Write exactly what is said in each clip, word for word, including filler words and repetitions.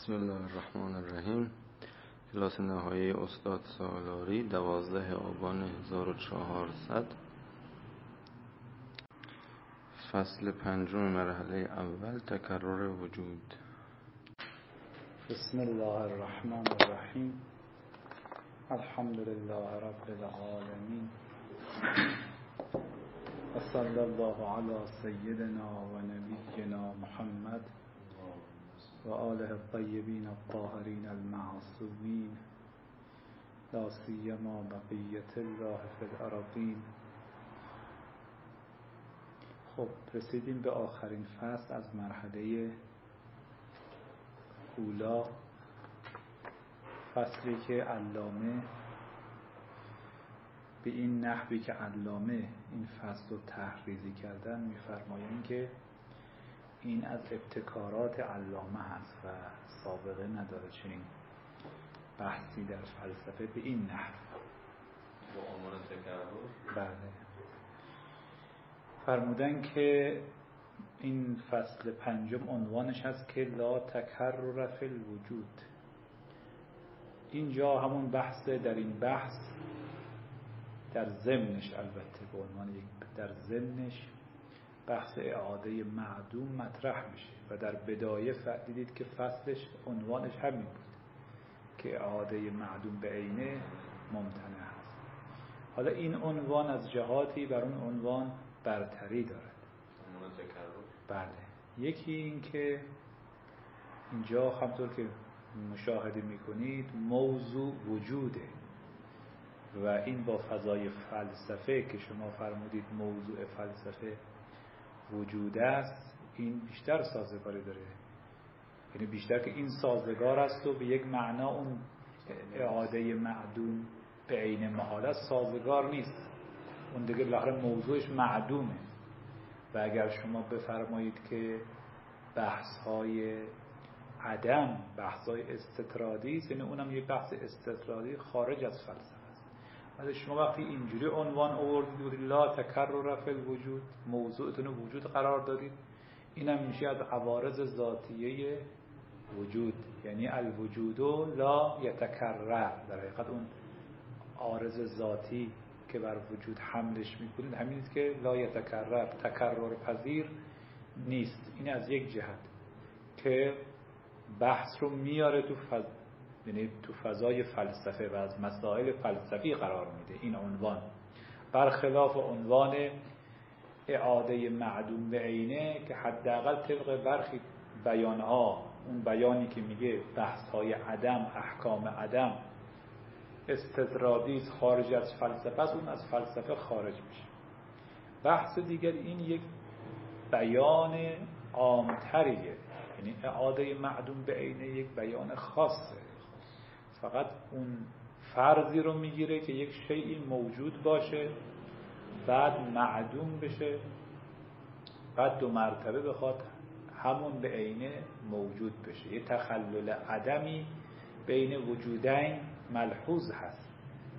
بسم الله الرحمن الرحیم. کلاس نهایی استاد سالاری، دوازده آبان هزار و چهارصد، فصل پنجم، مرحله اول، تکرر وجود. بسم الله الرحمن الرحیم. الحمد لله رب العالمین و صلی الله علی سیدنا و نبینا محمد و آله الطیبین الطاهرین المعصومین، لا سیما بقیت الله فی الارضین. خب رسیدیم به آخرین فصل از مرحله اولا، فصلی که علامه به این نحوی که علامه این فصل رو تحریزی کردن می‌فرمایند که این از ابتکارات علامه هست و سابقه نداره چنین بحثی در فلسفه به این نحو. با عنوان تکرر بله، فرمودن که این فصل پنجم عنوانش هست که لا تکرر فی الوجود. اینجا همون بحث در این بحث در ضمنش، البته به عنوان یک در ضمنش بحث اعاده معدوم مطرح میشه و در بدایه دیدید که فصلش عنوانش همین بود که اعاده معدوم به عینه ممتنع هست. حالا این عنوان از جهاتی بر اون عنوان برتری دارد. عنوان تکرر. بله، یکی این که اینجا همطور که مشاهده میکنید موضوع وجوده و این با فضای فلسفه که شما فرمودید موضوع فلسفه وجود است، این بیشتر سازگاری داره. یعنی بیشتر که این سازگار است و به یک معنا اون اعاده معدوم به عین محال است سازگار نیست. اون دیگه بالاخره موضوعش معدومه و اگر شما بفرمایید که بحث‌های عدم بحث‌های استطرادی است، یعنی اونم یک بحث استطرادی خارج از فلسفه است. ولی شما وقتی اینجوری عنوان آوردید لا تکرر فی الوجود، موضوعتون وجود قرار دادید، اینم میشه از عوارض ذاتیه وجود، یعنی الوجود لا یتکرر. در حقیقت اون عارض ذاتی که بر وجود حملش میکنید همین است که لا یتکرر، تکرر پذیر نیست. این از یک جهت که بحث رو میاره تو فض... یعنی تو فضای فلسفه و از مسائل فلسفی قرار میده این عنوان، برخلاف عنوان اعاده معدوم به عینه که حداقل طبق برخی بیانها، اون بیانی که میگه بحث‌های عدم، احکام عدم استطرادی خارج از فلسفه است، اون از فلسفه خارج میشه. بحث دیگر این یک بیان عامتریه، یعنی اعاده معدوم به عینه یک بیان خاصه، فقط اون فرضی رو میگیره که یک شیئی موجود باشه بعد معدوم بشه، بعد دو مرتبه بخواد همون به عینه موجود بشه. یه تخلل عدمی بین وجودین ملحوظ هست.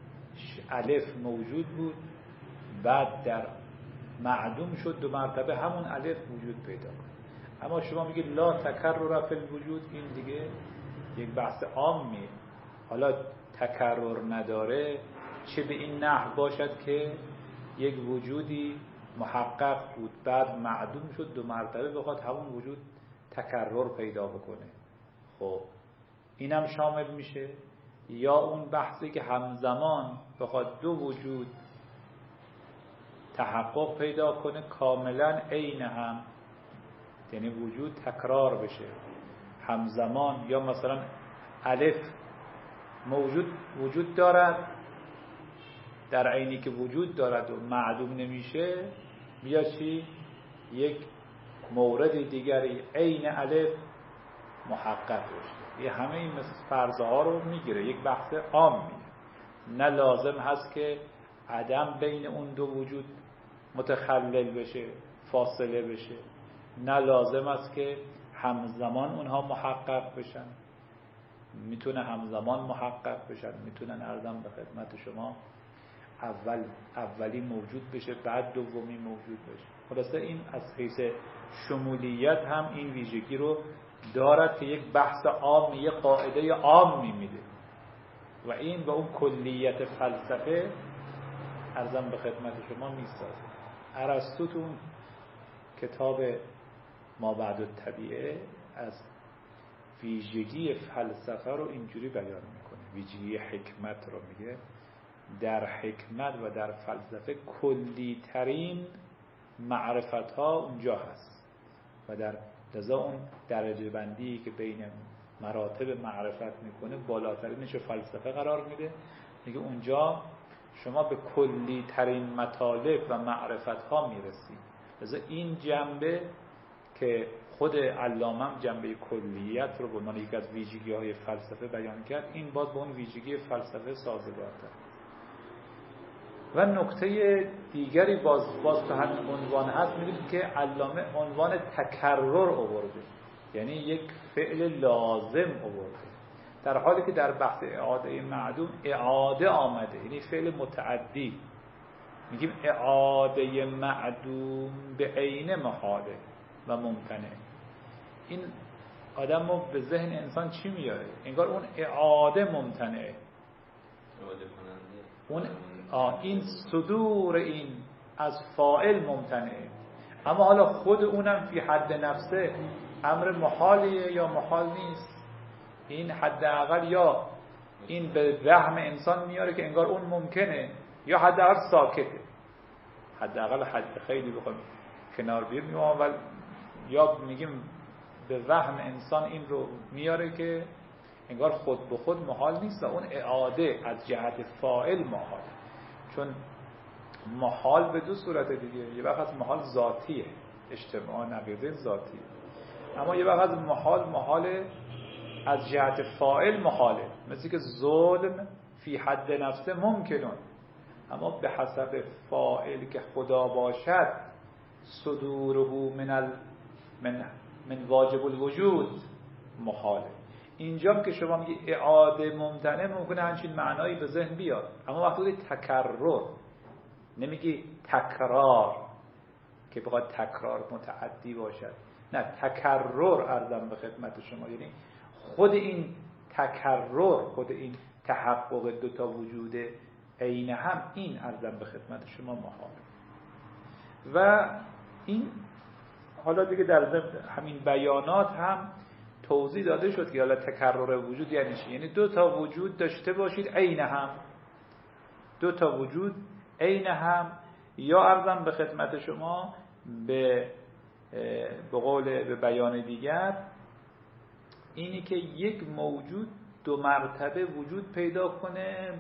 الف موجود بود بعد در معدوم شد، دو مرتبه همون الف وجود پیدا کنه. اما شما میگید لا تکرر فی الوجود، این دیگه یک بحث عامیه. حالا تکرر نداره چه به این نحو باشد که یک وجودی محقق بود بعد معدوم شد، دو مرتبه بخواد همون وجود تکرر پیدا بکنه. خب اینم شامل میشه. یا اون بحثی که همزمان بخواد دو وجود تحقق پیدا کنه کاملا عین هم، یعنی وجود تکرار بشه همزمان. یا مثلا الف موجود وجود دارد در عینی که وجود دارد و معدوم نمیشه، بیا چی؟ یک مورد دیگری عین الف محقق بشه. یه همه این فرض ها رو میگیره، یک بحث عامیه. نه لازم هست که عدم بین اون دو وجود متخلل بشه، فاصله بشه، نه لازم است که همزمان اونها محقق بشن. میتونه همزمان محقق بشن، میتونن عرضم به خدمت شما اول اولی موجود بشه بعد دومی موجود بشه. خلاصه این از حیث شمولیت هم این ویژگی رو دارد که یک بحث عام، یک قاعده عام میده و این با اون کلیت فلسفه عرضم به خدمت شما میسازه. ارسطو تو اون کتاب ما بعد الطبیعه از ویژگی فلسفه رو اینجوری بیان میکنه، ویژگی حکمت رو میگه در حکمت و در فلسفه کلی ترین معرفت ها اونجا هست و در لذا اون درجه بندی که بین مراتب معرفت میکنه بالاترینش فلسفه قرار میده. میگه اونجا شما به کلی ترین مطالب و معرفت ها میرسید. لذا این جنبه که خود علامه جنبه کلیت رو به عنوان یک از ویژگی های فلسفه بیان کرد، این باز با اون ویژگی فلسفه سازگارتر. و نکته دیگری باز باز تو همین عنوان هست، می‌بینید که علامه عنوان تکرر آورده، یعنی یک فعل لازم آورده، در حالی که در بحث اعاده معدوم اعاده آمده، یعنی فعل متعدی. میگیم اعاده معدوم به عین محاله و ممتنع. این آدم رو به ذهن انسان چی میاره؟ انگار اون اعاده ممتنعه، اون این صدور این از فاعل ممتنعه، اما حالا خود اونم فی حد نفسه امر محالیه یا محال نیست. این حداقل یا این به وهم انسان میاره که انگار اون ممکنه، یا حداقل ساکته. حداقل حد خیلی بخوایم کنار بیاریم، اول یا میگیم به وهم انسان این رو میاره که انگار خود به خود محال نیست و اون اعاده از جهت فاعل محال. چون محال به دو صورت دیگه، یه وقت از محال ذاتیه، اجتماع نقیضه ذاتیه، اما یه وقت از محال محال از جهت فاعل محاله، مثل که ظلم فی حد نفسه ممکنه، اما به حسب فاعل که خدا باشد صدوره من ال من من واجب الوجود محاله. اینجا که شما میگی اعاده ممتنع، ممکنه همچین معنایی به ذهن بیاد، اما وقتی تکرر نمیگی تکرار که بخواد تکرار متعدی باشد، نه، تکرر عرضم به خدمت شما، یعنی خود این تکرر، خود این تحقق دو تا وجود عین هم، این عرضم به خدمت شما محال. و این حالا دیگه در همین بیانات هم توضیح داده شد که حالا تکرر وجود یعنی چی؟ یعنی دو تا وجود داشته باشید عین هم، دو تا وجود عین هم، یا عرضم به خدمت شما به به قول به بیان دیگر اینی که یک موجود دو مرتبه وجود پیدا کنه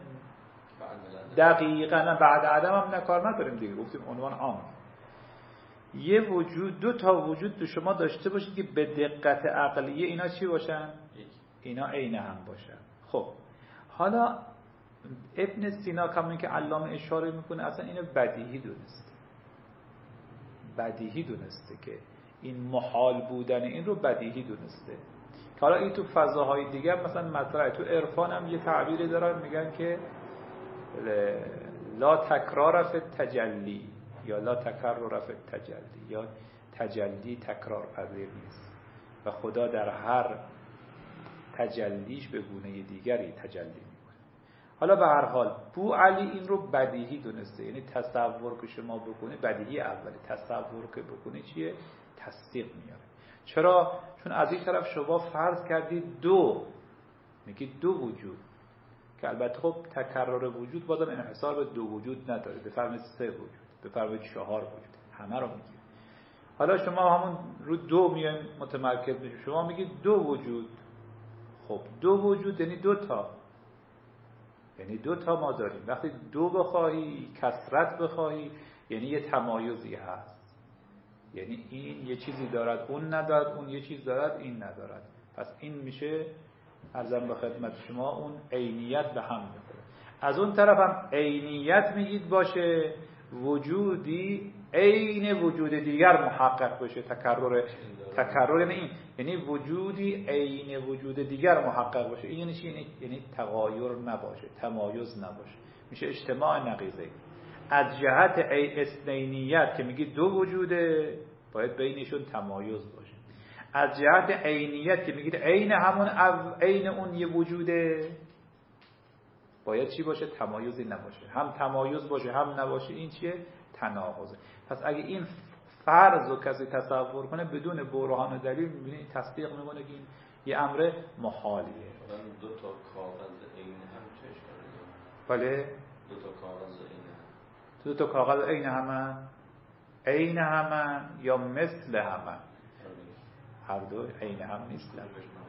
دقیقاً بعد عدم هم نکار نداریم دیگه، گفتیم عنوان عام. یه وجود دو تا وجود تو شما داشته باشید که به دقت عقلیه اینا چی باشن؟ اینا عین هم باشن. خب حالا ابن سینا کمون که علامه اشاره میکنه اصلا اینو بدیهی دونسته، بدیهی دونسته که این محال بودن این رو بدیهی دونسته. حالا این تو فضاهای دیگه مثلا مطرح تو عرفان هم یه تعبیری دارن، میگن که لا تکرار فی تجلی یا لا تکرر فی تجلی، یا تجلی تکرار پذیر نیست و خدا در هر تجلیش به گونه دیگری تجلی میکنه. حالا به هر حال بو علی این رو بدیهی دونسته، یعنی تصور که شما بکنی بدیهی اولی، تصور که بکنی چیه؟ تصدیق میاره. چرا؟ چون از این طرف شما فرض کردید دو، میگید دو وجود، که البته خب تکرار وجود بازم انحصار به دو وجود نداره، بفرمایید سه وجود، بفرمایید چهار وجود، همه رو میگید. حالا شما همون رو دو میایم متمرکز میشید، شما میگید دو وجود. خب دو وجود یعنی دو تا، یعنی دو تا ما داریم. وقتی دو بخواهی، کثرت بخواهی، یعنی یه تمایزی هست، یعنی این یه چیزی دارد اون ندارد، اون یه چیز دارد این ندارد، پس این میشه عرضم به خدمت شما اون عینیت به هم میخوره. از اون طرف هم عینیت میگید باشه وجودی عین وجود دیگر محقق بشه. تکرر تکرر یعنی این، یعنی وجودی عین وجود دیگر محقق باشه. این یعنی چی؟ یعنی, یعنی تغایر نباشه، تمایز نباشه، میشه اجتماع نقیضه. از جهت اثنینیت که میگی دو وجوده، باید بینشون تمایز باشه. از جهت عینیت که میگید عین همون عین اون یه وجوده، باید چی باشه؟ تمایزی نباشه. هم تمایز باشه هم نباشه، این چیه؟ تناقضه. پس اگه این فرض رو کسی تصور کنه بدون برهان و دلیل، میبینی تصدیق میکنه که این یه امر محالیه. دو تا کاغذ عین هم چه اشکالی بله؟ داره؟ دو تا کاغذ عین هم. دو تا کاغذ عین همن؟ عین همن یا مثل همن؟ هر دو عین هم نیستن.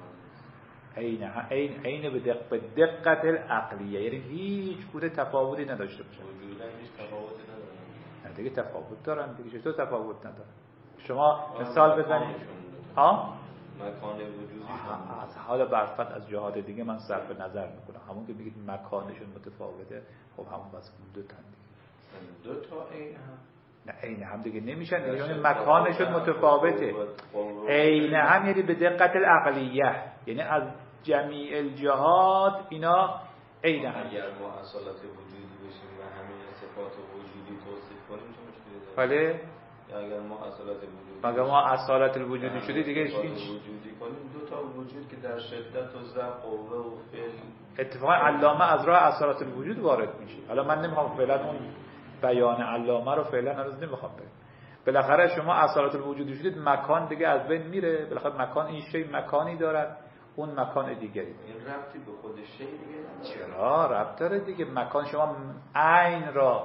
عین عین عین به دقت به دقت العقلیه، یعنی هیچ گونه تفاوتی نداشته باشه. وجودا هیچ تفاوتی نداره. نه دیگه تفاوت دارن دیگه. چطور تفاوت نداره؟ شما مثال بزنید. ها؟ مکان وجودی از حالا برفت از جهات دیگه من صرف نظر میکنم. همون که بگید مکانشون متفاوته، خب همون بس دو تا دیگه. دو تا عین هم. نه عین هم دیگه نمیشن دیگه، یعنی مکانشون متفاوته. عین هم یعنی به دقت العقلیه، یعنی از جمیع الجهات اینا عین هم. اگر ما اصالت وجودی بشیم و همه صفات وجودی توصیف کنیم چه مشکلی داره؟ بله. اگر ما اصالت وجودی مگه ما اصالت الوجودی شدی دیگه هیچ وجودی کنیم، دو تا وجود که در شدت و ضعف قوه و فعل. اتفاقا علامه از راه اصالت الوجود وارد میشه. حالا من نمیخوام فعلا اون بیان علامه رو فعلا هنوز نمیخوام بریم. بالاخره شما اصالت الوجودی شدید، مکان دیگه از بین میره. بالاخره مکان، این شی مکانی دارد، اون مکان دیگری. این ربطی به خود شی دیگه نداره. چرا ربط داره دیگه. مکان شما عین را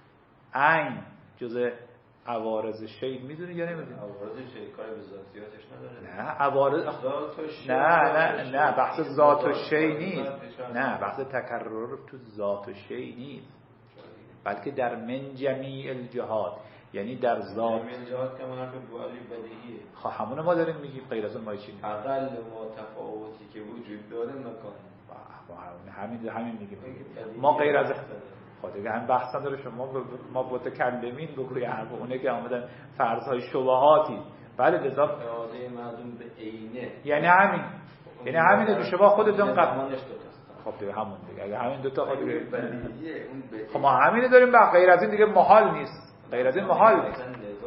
عین جزء عوارض شی میدونی یا نمیدونی؟ عوارض شی کاری به ذاتیاتش نداره. نه عوارض ذات و شی. نه نه نه بحث ذات و شی نیست. نه بحث تکرر تو ذات و شی نیست، بلکه در من جمیع الجهات، یعنی در ذات. جمیع الجهات که حرف بوالی بدیهیه. خب همون ما داریم میگیم، غیر از اون ما چی؟ اقل ما تفاوتی که وجود داره مکان. همین همین میگیم. ما غیر از خود دیگه هم بحث نداره. شما ما متکلمین بگوی حرف اونه که آمدن فرض‌های شبهاتی. بله لذا اراده معدوم به عینه، یعنی همین، یعنی همینه که شما خودتون قبول. خب دیگه همون دیگه. اگه همین دو تا خود دیگه خب ما همینه داریم. با غیر از این دیگه محال نیست. غیر از این محال نیست.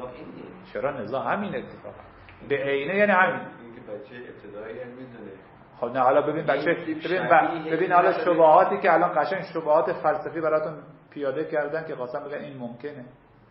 چرا نزا همین اتفاقا به عینه، یعنی همین. این که بچه ابتدایی هم میدونه. خب نه حالا ببین بچه، ببین ببین حالا شبهاتی که الان قشنگ شبهات فلسفی براتون پیاده کردن که خواستم بگن این ممکنه.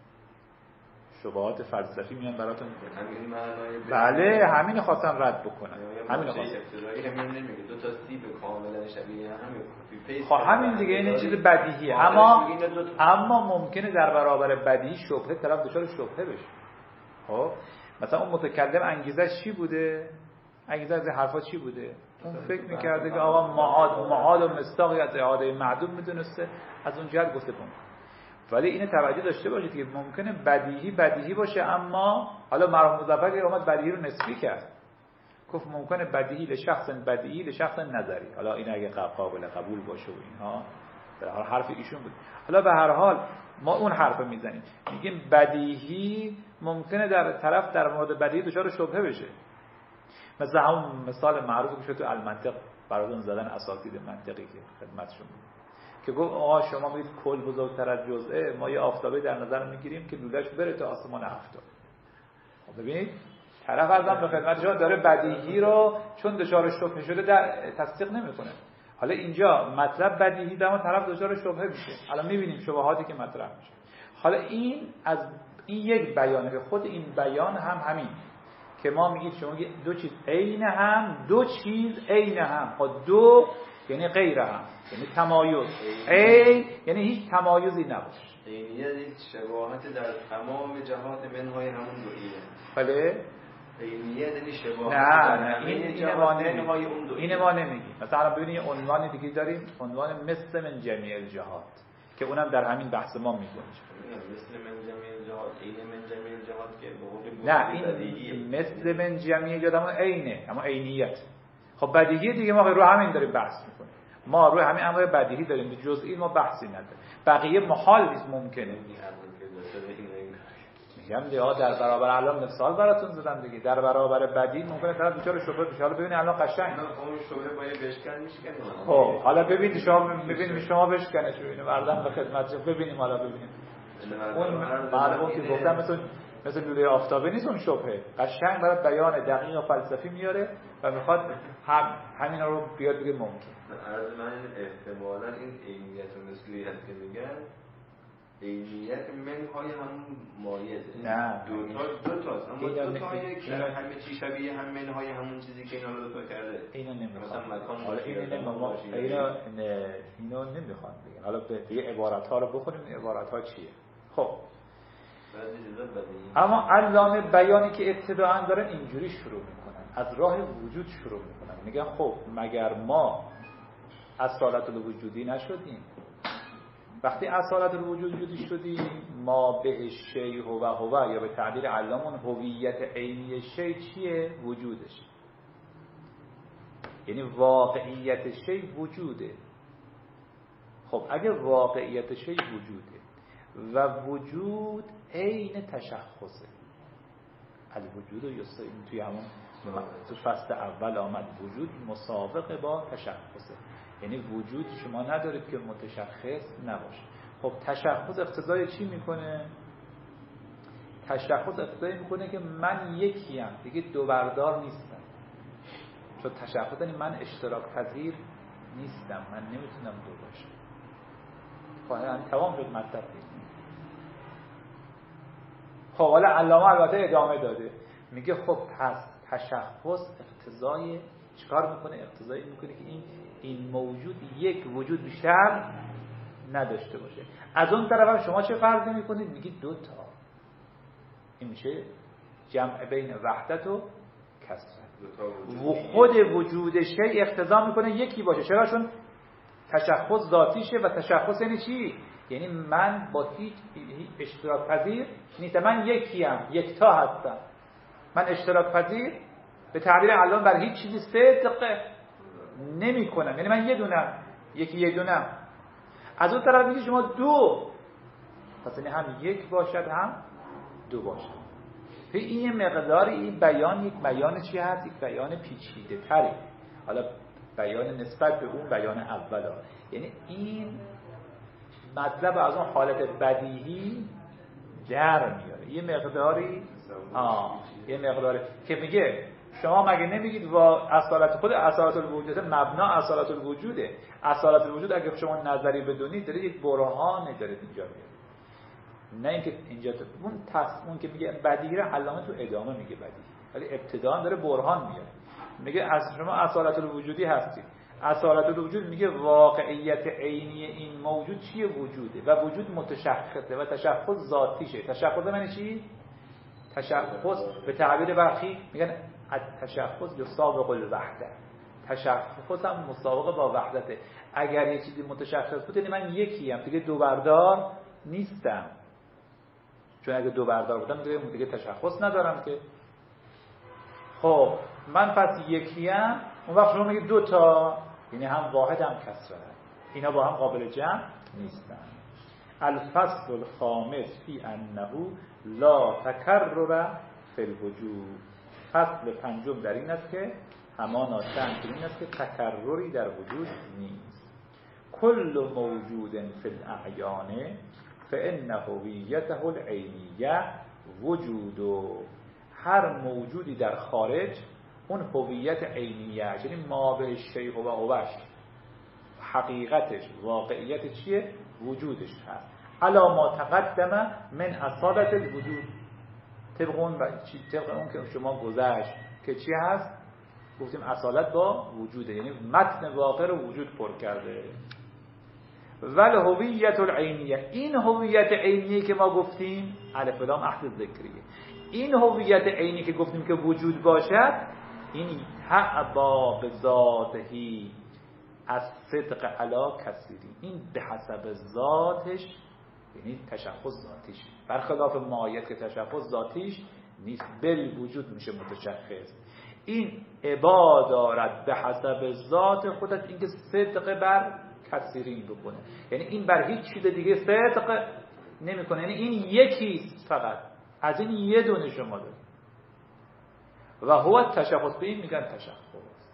شبهات فلسفی میان براتون همین معنای بله همین خواستم رد بکنم. همین خواستم. ابتدایی همین نمیگه دو تا سیب کاملا شبیه همین. خب همین دیگه این چیز بدیهیه. اما اما ممکنه در برابر بدیهی شبهه طرف دچار شبهه بشه. خب مثلا اون متکلم انگیزش چی بوده؟ انگیزه از حرفا چی بوده؟ اون فکر میکرده که آقا معاد معاد و مصداقی از اعاده معدوم میدونسته، از اون جهت گفته بود. ولی اینو توجه داشته باشید که ممکنه بدیهی بدیهی باشه، اما حالا مرحوم مظفر که اومد بدیهی رو نسبی کرد، گفت ممکنه بدیهی لشخص بدیهی لشخص نظری. حالا این اگه قابل قبول باشه و اینها به هر حرف ایشون بود. حالا به هر حال ما اون حرف میزنیم، میگیم بدیهی ممکنه در طرف در مورد بدیهی دچار شبهه بشه. مثل همون مثال معروف که شد تو المنطق براتون زدن اساتید منطقی که خدمتشون بود، که گفت آقا شما میگید کل بزرگتر از جزئه، ما یه آفتابه در نظر میگیریم که لوله‌اش بره تا آسمان هفتم. خب ببینید طرف ازم به خدمت شما داره بدیهی رو چون دچار شبهه شده در تصدیق نمیکنه. حالا اینجا مطلب بدیهی در اون طرف دچار شبهه میشه. الان میبینیم شبهاتی که مطرح میشه. حالا این از این یک بیانه که خود این بیان هم همین که ما میگید شما دو چیز عین هم، دو چیز عین هم. خب دو یعنی غیر هم، یعنی تمایز. عین یعنی هیچ تمایزی نباشه. عینیت هیچ شباهت در تمام جهات منهای همون دوئیه. بله عینیت یعنی شباهت نه در نه این این ما نمیگیم. این ما نمیگیم. مثلا ببینید یه عنوان دیگه داریم، عنوان مثل من جمیع الجهات، که اونم در همین بحث ما میگنجه. مثل من جمیع الجهات، عین من جمیع الجهات که به قول نه این مثل من جمیع الجهات همون عینه، همون عینیت. خب بدیهی دیگه ما رو همین داریم بحث میکنیم. ما روی همین امر بدیهی داریم، جزئی ما بحثی نداریم. بقیه محال نیست، ممکنه. میگم دیگه در برابر الان مثال براتون زدم دیگه، در برابر بدیهی ممکنه طرف دچار شبهه بشه. حالا ببینید الان قشنگ اون شبهه با یه بشکن میشکنه. خب حالا ببینید شما ببینید شما بشکنه شو اینو مردم به خدمت. ببینیم حالا ببینیم اون بعد اون که گفتم مثلا مثل لوله آفتابه نیست اون شبهه، قشنگ برای بیان دقیق و فلسفی میاره و میخواد هم همین رو بیاد بگه ممکن. عرض من احتمالاً این عینیت و مثلی هست که میگن عینیت منهای همون مایزه. نه دو تا دو تاست اما دو تا یک همه چی شبیه هم منهای همون چیزی که اینا دو تا کرده. اینو نمیخوام. مثلا مکان حالا اینو نمیخوام. اینو اینو نمیخوام بگم. حالا به عبارت ها رو بخونیم عبارت ها چیه. خب اما علامه بیانی که ابتداءً دارن اینجوری شروع میکنن، از راه وجود شروع میکنن، میگن خب مگر ما اصالت الوجودی نشدیم؟ وقتی اصالت الوجودی شدیم ما به شیء هو هو، یا به تعبیر علامون هویت عینی شیء چیه؟ وجودش. یعنی واقعیت شیء وجوده. خب اگه واقعیت شیء وجوده و وجود عین تشخصه، الوجود و یستا، این توی همون تو فصل اول آمد، وجود مسابقه با تشخصه، یعنی وجود شما ندارید که متشخص نباشه. خب تشخص اقتضای چی میکنه؟ تشخص اقتضای میکنه که من یکیم، دیگه دو بردار نیستم. چون تشخص یعنی من اشتراک پذیر نیستم، من نمیتونم دو باشم. خب تمام شد مطلب. خب حالا علامه البته ادامه داده، میگه خب پس تشخص اقتضای چیکار میکنه؟ اقتضایی میکنه که این این موجود یک وجود بیشتر نداشته باشه. از اون طرف هم شما چه فرضی میکنید؟ میگید دو تا. این میشه جمع بین وحدت و کثرت. و خود وجود شیء اقتضا میکنه یکی باشه. چرا؟ چون تشخص ذاتیشه و تشخص یعنی چی؟ یعنی من با هیچ اشتراک پذیر نیستم، من یکیم، یکتا هستم. من اشتراک پذیر به تعبیر علامه بر هیچ چیزی صدق نمی کنم، یعنی من یه دونم، یکی یه دونم. از اون طرف میگه شما دو، پس یعنی هم یک باشد هم دو باشد. این یه مقداری این بیان یک بیان چی هست؟ یک بیان پیچیده تری. حالا بیان نسبت به اون بیان اول ها. یعنی این مطلب از اون حالت بدیهی در میاره یه مقداری، آه یه مقداری که میگه شما مگه نمیگید و اصالت خود اصالت الوجود مبنا اصالت الوجوده. اصالت الوجود اگه شما نظری بدونید داره یک برهان داره اینجا میاره، نه اینکه اینجا اون تصمیم که میگه بدیهی علامه تو ادامه میگه بدیهی، ولی ابتداً داره برهان میاره. میگه از شما اصالت الوجودی هستید. اصالت الوجود میگه واقعیت عینی این موجود چیه؟ وجوده و وجود متشخصه و تشخص ذاتیشه. تشخص معنی چی؟ تشخص به تعبیر برخی میگن التشخص یسابق الوحده. تشخص هم مسابقه با وحدته. اگر یه چیزی متشخص بود یعنی من یکیم، دیگه دو بردار نیستم. چون اگه دو بردار بودم دیگه دیگه تشخص ندارم که. خب من پس یکیم، اون وقت شما میگید دو تا، یعنی هم واحد هم کسره، اینا با هم قابل جمع نیستن. الفصل الخامس فی انه لا تکرر فی الوجود. فصل پنجم در این است که همانا چند این است که تکرری در وجود نیست. کل موجود فی الاعیان فان هویته العینیه وجود. هر موجودی در خارج اون هویت عینیه، یعنی ما به شیء و هوش، حقیقتش واقعیت چیه؟ وجودش هست. علا ما تقدم من اصالت الوجود، طبق اون طبق اون که شما گذشت که چی هست؟ گفتیم اصالت با وجوده، یعنی متن واقع رو وجود پر کرده. ول هویت العینیه، این هویت عینی که ما گفتیم الف لام عهد ذکریه، این هویت عینی که گفتیم که وجود باشد، این تعبا به ذاتهی از صدق علا کثیری، این به حسب ذاتش، یعنی تشخص ذاتیش، برخلاف مایت که تشخص ذاتیش نیست، بل وجود میشه متشخص. این عبا دارد به حسب ذات خودت، اینکه صدق بر کثیرین بکنه، یعنی این بر هیچ چیز دیگه صدق نمیکنه، یعنی این یکیست فقط، از این یه دونه شما دارید. و هو تشخص، به این میگن تشخص.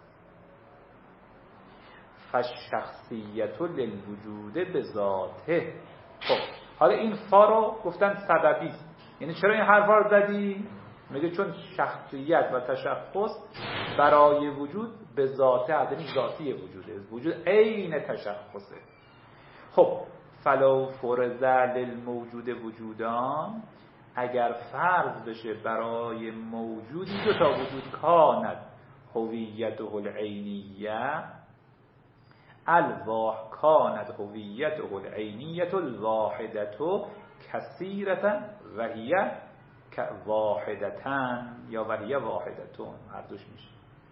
فالشخصیت للوجود به ذاته. خب حالا این فا رو گفتن سببی است، یعنی چرا این حرفا رو زدی؟ میگه چون شخصیت و تشخص برای وجود به ذاته، یعنی ذاتی وجوده، وجود عین تشخصه. خب فلو فرض للموجود وجودان، اگر فرض بشه برای موجودی دو تا وجود، کانت هویته العینیه الواح کانت هویته العینیه الواحده کثیرة و هی واحدتن یا و هی واحدتون، هر دوش میشه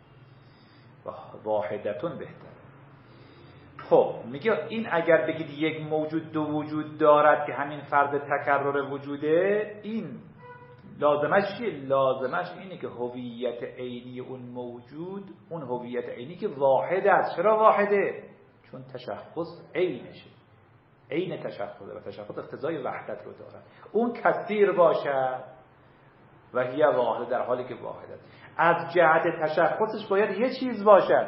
واحدتون بهتر. خب میگه این اگر بگید یک موجود دو وجود دارد که همین فرض تکرر وجوده، این لازمش چیه؟ لازمش اینه که هویت عینی اون موجود، اون هویت عینی که واحد است. چرا واحده؟ چون تشخص عینشه، عین تشخصه و تشخص اقتضای وحدت رو دارد. اون کثیر باشد و هی واحد، در حالی که واحد است. از جهت تشخصش باید یه چیز باشد،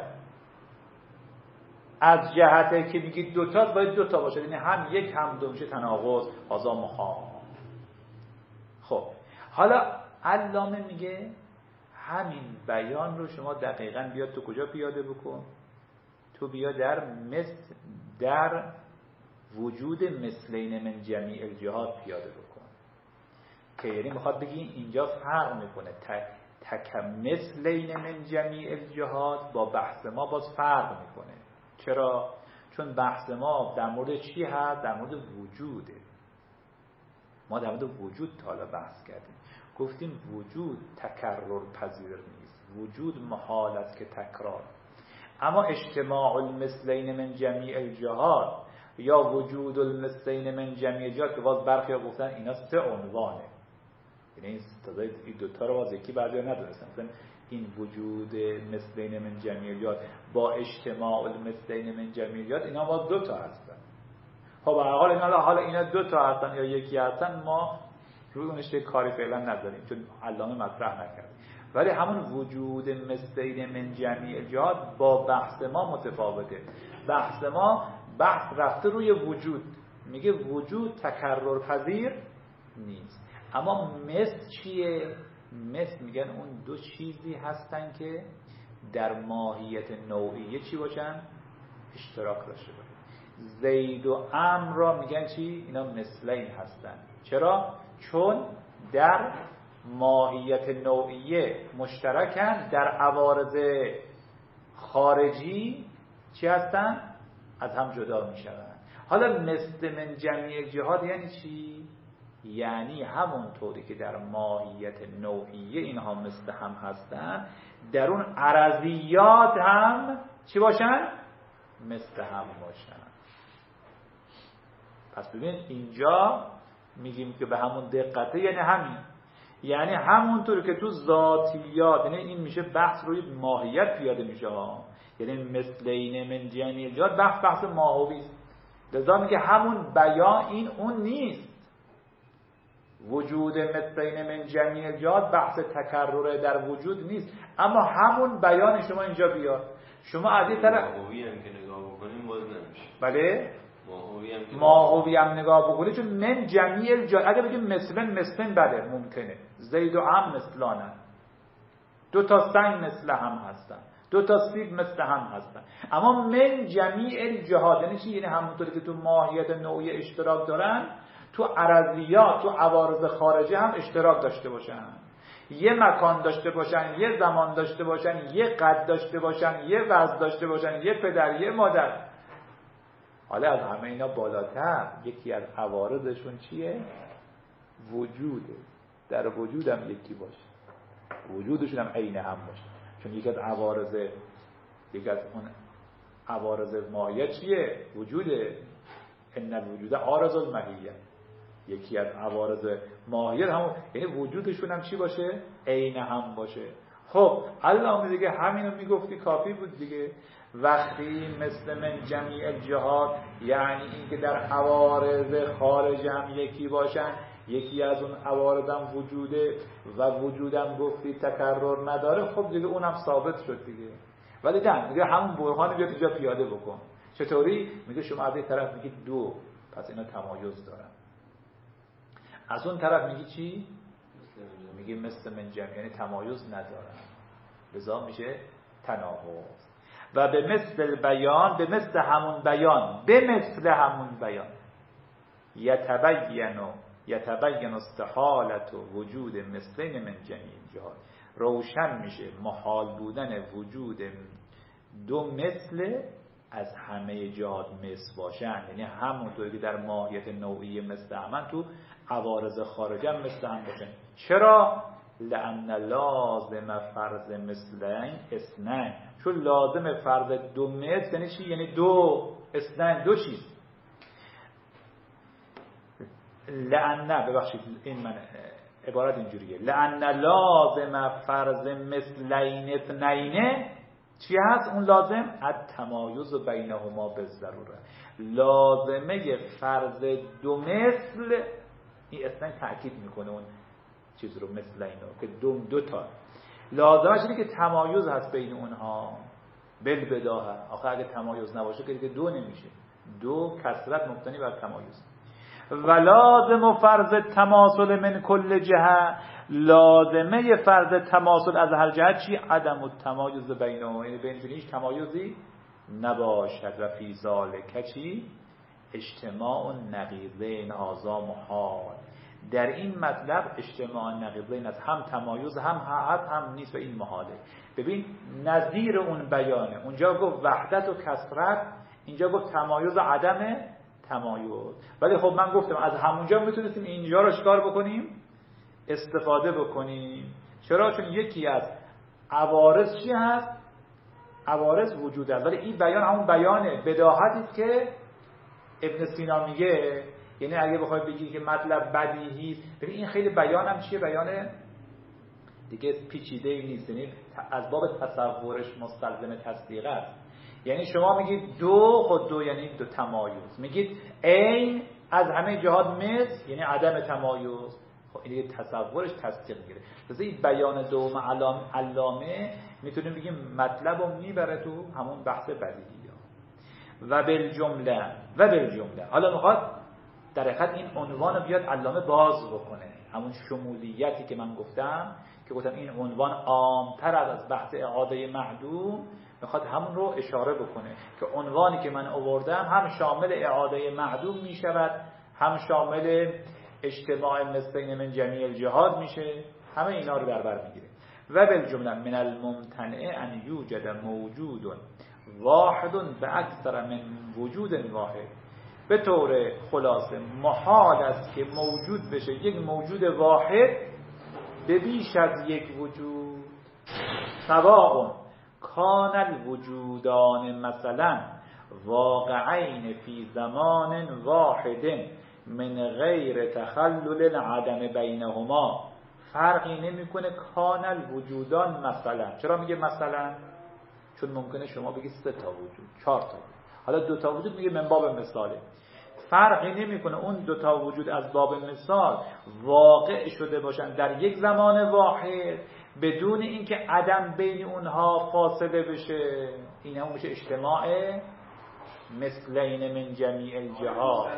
از جهت که میگید دوتا باید دوتا باشد، یعنی هم یک هم دو، میشه تناقض، هذا محال. خب حالا علامه میگه همین بیان رو شما دقیقاً بیاد تو کجا پیاده بکن؟ تو بیا در مثل در وجود مثلین من جمیع الجهات پیاده بکن، که یعنی میخواد بگی اینجا فرق میکنه تک مثلین من جمیع الجهات با بحث ما باز فرق میکنه. چرا؟ چون بحث ما در مورد چی هست؟ در مورد وجوده. ما در مورد وجود تا حالا بحث کردیم، گفتیم وجود تکرر پذیر نیست، وجود محال است که تکرار. اما اجتماع المثلین من جمیع الجهات یا وجود المثلین من جمیع الجهات که باز برخی ها گفتن اینا سه عنوانه، یعنی این تضاد این دوتا رو باز یکی بعضی ها ندونستن، مثلا این وجود مثلین من جمیع الجهات با اجتماع المثلین من جمیع الجهات اینا باز دوتا هستن. خب به هر حال اینا حالا اینا دوتا هستن یا یکی هستن، ما روی اونش کاری فعلا نداریم چون علامه مطرح نکرد. ولی همون وجود مثلین من جمیع الجهات با بحث ما متفاوته. بحث ما بحث رفته روی وجود، میگه وجود تکرر پذیر نیست. اما مثل چیه؟ مثل میگن اون دو چیزی هستن که در ماهیت نوعیه چی باشن؟ اشتراک داشته باشن. زید و عمرو را میگن چی؟ اینا مثلین هستن. چرا؟ چون در ماهیت نوعیه مشترکن، در عوارض خارجی چی هستن؟ از هم جدا میشن. حالا مثل من جمیع الجهات یعنی چی؟ یعنی همون طوری که در ماهیت نوعیه اینها مثل هم هستن، در اون عرضیات هم چی باشن؟ مثل هم باشن. پس ببین اینجا میگیم که به همون دقته، یعنی همین، یعنی همونطور که تو ذاتیات، یعنی این میشه بحث روی ماهیت پیاده میشه ها، یعنی مثلین من جمیع الجهات بحث بحث ماهوی است. لذا میگه همون بیان این اون نیست. وجود مثلین من جمیع الجهات بحث تکرر در وجود نیست، اما همون بیان شما اینجا بیاد. شما از این طرف ماهوی هم که نگاه بکنیم باز نمیشه. بله ماهوی هم که ماهوی هم نگاه بکنید، چون من جمیع الجهات اگه بگیم مثلن مثلن بله ممکنه، زید و عم مثلانن، دو تا سنگ مثل هم هستن، دو تا سیب مثل هم هستن. اما من جمیع الجهات یعنی چی؟ یعنی همونطوری که تو ماهیت نوعی اشتراک دارن، تو عرضیات، تو عوارض خارجی هم اشتراک داشته باشن، یه مکان داشته باشن، یه زمان داشته باشن، یه قد داشته باشن، یه وزن داشته باشن، یه پدر یه مادر. حالا از همه اینا بالاتر یکی از عوارضشون چیه؟ وجوده. در وجود هم یکی باشه، وجودشون هم عین هم باشه. چون یکی از عوارض یکی از اون عوارض ماهیت چیه؟ وجوده. ان الوجود عارض الماهیت. یکی از عوارض ماهیت همون، یعنی وجودشون هم چی باشه؟ عین هم باشه. خب علامه دیگه همینو میگفتی کافی بود دیگه. وقتی مثل من جمیع الجهات یعنی این که در عوارض خارج هم یکی باشن، یکی از اون عوارض هم وجوده و وجودم گفتی تکرر نداره، خب دیگه اونم ثابت شد دیگه. ولی نه میگه همون برهان بیاد اینجا پیاده بکن. چطوری؟ میگه شما از این طرف میگید دو، پس اینا تمایز دارن. از اون طرف میگی چی؟ میگی مثل من جمع، یعنی تمایز ندارن، لذا میشه تناقض. و به مثل بیان، به مثل همون بیان، به مثل همون بیان یتبین و یتبین استحالت و وجود مثلین من جمیع جهات، روشن میشه محال بودن وجود دو مثل از همه جهات مثل باشن، یعنی همونطوری که در ماهیت نوعی مثل همن تو عوارض خارجه هم مثل هم باشن. چرا؟ لأن لازم فرض مثلین اثنین، چون لازم فرض دو مثل یعنی چی؟ یعنی دو اثنین، دو چیز. لأن ببخشید این من عبارت اینجوریه، لأن لازم فرض مثلین اثنین چی هست؟ اون لازم التمایز بینهما بالضروره، لازمه فرض دو مثل، این اثنین تأکید میکنه اون چیز رو، مثل اینو که دو دو تا لازمش اینه که تمایز هست بین اونها. بالبداهه آخه اگه تمایز نباشه که دو نمیشه، دو کثرت مبتنی بر تمایز. و لازم فرض تماثل من کل جهه، لازمه فرض تماثل از هر جهت چی؟ عدم التمایز بینهما، یعنی بینشون هیچ تمایزی نباشد. و فی ذالک چی؟ اجتماع نقیضین هذا محال، در این مطلب اجتماع نقیضین است، هم تمایز هم حد هم نیست و این محاله. ببین نظیر اون بیانه، اونجا گفت وحدت و کثرت، اینجا گفت تمایز و عدم تمایز. ولی خب من گفتم از همونجا میتونستیم اینجا رو چیکار بکنیم؟ استفاده بکنیم. چرا؟ چون یکی از عوارض چی هست؟ عوارض وجود است. ولی این بیان همون بیانه بداهتی است که ابن سینا میگه، یعنی اگه بخوای بگی که مطلب بدیهی است، ببین این خیلی بیان هم چیه؟ بیان دیگه پیچیده ای نیست، یعنی از باب تصورش مستلزم تصدیق است. یعنی شما میگید دو، خود دو یعنی دو تمایز، میگید عین از همه جهات مثل یعنی عدم تمایز، خب این دیگه تصورش تصدیق میگیره. لذا این بیان دوم علامه میتونیم بگیم مطلب رو میبره تو همون بحث بدیهی ها. و بالجمله و بالجمله حالا میخواد در حقیقت این عنوان رو بیاد علامه باز بکنه، همون شمولیتی که من گفتم که گفتم این عنوان عامتر از بحث اعاده معدوم، میخواد همون رو اشاره بکنه که عنوانی که من آوردم هم شامل اعاده معدوم میشود، هم شامل اجتماع مثلین من جمیع الجهات میشه، همه اینا رو در بر میگیره. و بالجمله من الممتنع ان یوجد موجود واحد به اکثر من وجود واحد، به طور خلاصه محال است که موجود بشه یک موجود واحد به بیش از یک وجود. سواء کان الوجودان مثلا واقعین فی زمان واحد من غیر تخلل العدم بینهما، فرقی نمیکنه کان الوجودان مثلا. چرا میگه مثلا؟ چون ممکنه شما بگید سه تا وجود، چهار تا، حالا دو تا وجود میگه من باب مثاله، فرقی نمیکنه اون دو تا وجود از باب مثال واقع شده باشن در یک زمان واحد بدون اینکه عدم بین اونها فاصله بشه. این هم میشه اجتماع مثلین من جمیع الجهات،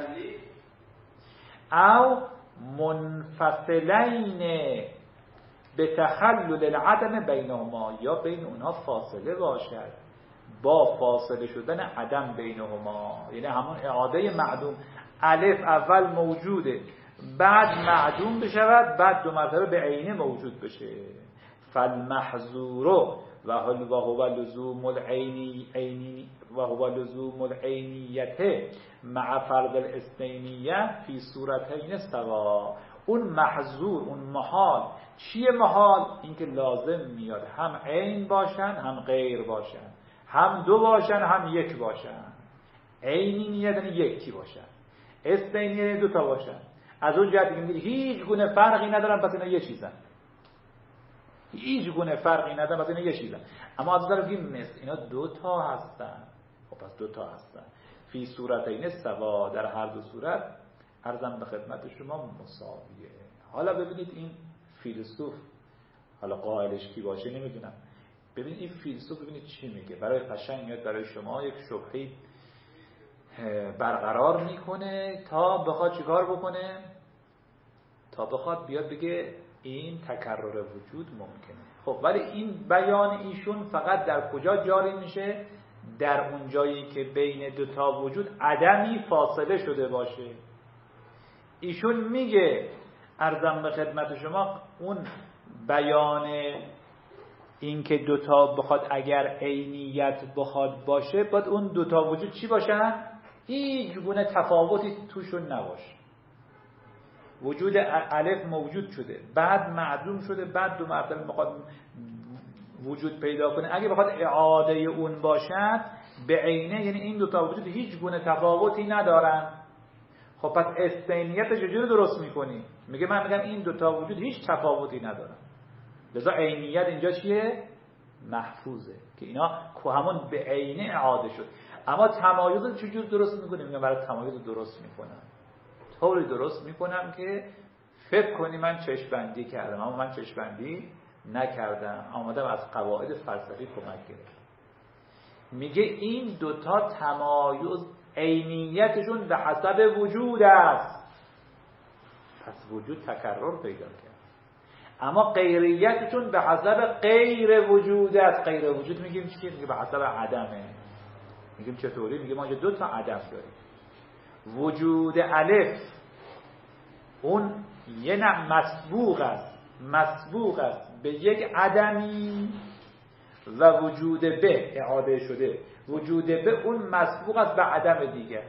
او منفصلین به تخلل العدم بینهما، یا بین اونها فاصله باشد با فاصله شدن عدم بینهما، یعنی همون اعاده معدوم، الف اول موجوده بعد معدوم بشود بعد دو مرتبه به عینه موجود بشه. فالمحظور و هو لزوم العینی عینی و هو لزوم العینیت مع فرض الاثنینیه فی صورتین سوا. اون محظور، اون محال چیه؟ محال اینکه لازم میاد هم عین باشن هم غیر باشن، هم دو باشن هم یک باشن. عینی میاد یعنی یکی باشن، اثنینی یعنی دو تا باشن. از اون جهت که میگه هیچ گونه فرقی ندارن پس اینا یه چیزن، هیچ گونه فرقی ندارن پس اینا یه چیزن. اما از طرف میگیم مثل اینا دو تا هستن، خب پس دو تا هستن فی صورتین سوا، در هر دو صورت عرضم به خدمت شما مساویه. حالا ببینید این فیلسوف، حالا قائلش کی باشه نمیدونم، ببینید این فیلسوف ببینید چی میگه، برای قشنگ میاد برای شما یک شبهه برقرار میکنه تا بخواد چیکار بکنه، تا بخواد بیاد بگه این تکرر وجود ممکنه. خب ولی این بیان ایشون فقط در کجا جاری میشه؟ در اون جایی که بین دو تا وجود عدمی فاصله شده باشه. ایشون میگه عرضم به خدمت شما اون بیان این که دو تا بخواد اگر عینیت بخواد باشه باید اون دو تا وجود چی باشن؟ هیچ گونه تفاوتی توشون نباشه. وجود الف موجود شده، بعد معدوم شده، بعد دو مرتبه بخواد وجود پیدا کنه، اگه بخواد اعاده اون باشد به عینه، یعنی این دو تا وجود هیچ گونه تفاوتی ندارن. خب پس استینیت چجوری درست میکنی؟ میگه من میگم این دو تا وجود هیچ تفاوتی ندارن، لذا عینیت اینجا چیه؟ محفوظه که اینا همون به عینه اعاده شد. اما تمایز چجوری درست میکنی؟ میگم برای تمایز درست میکنم، طوری درست میکنم که فکر کنی من چشم‌بندی کردم، اما من چشم‌بندی نکردم، آمدم از قواعد فلسفی کمک گرفتم. میگه این دوتا تمایز عینیتشون به حسب وجود است، پس وجود تکرر پیدا کرد. اما غیریتشون به حسب غیر وجود است. غیر وجود میگیم چی؟ میگه به حسب عدمه. میگیم چطوری؟ میگه ما دو تا عدم داریم. وجود الف اون یه نه مسبوق است، مسبوق است به یک عدمی، و وجود به اعاده شده، وجود به اون مسبوق است به عدم دیگر.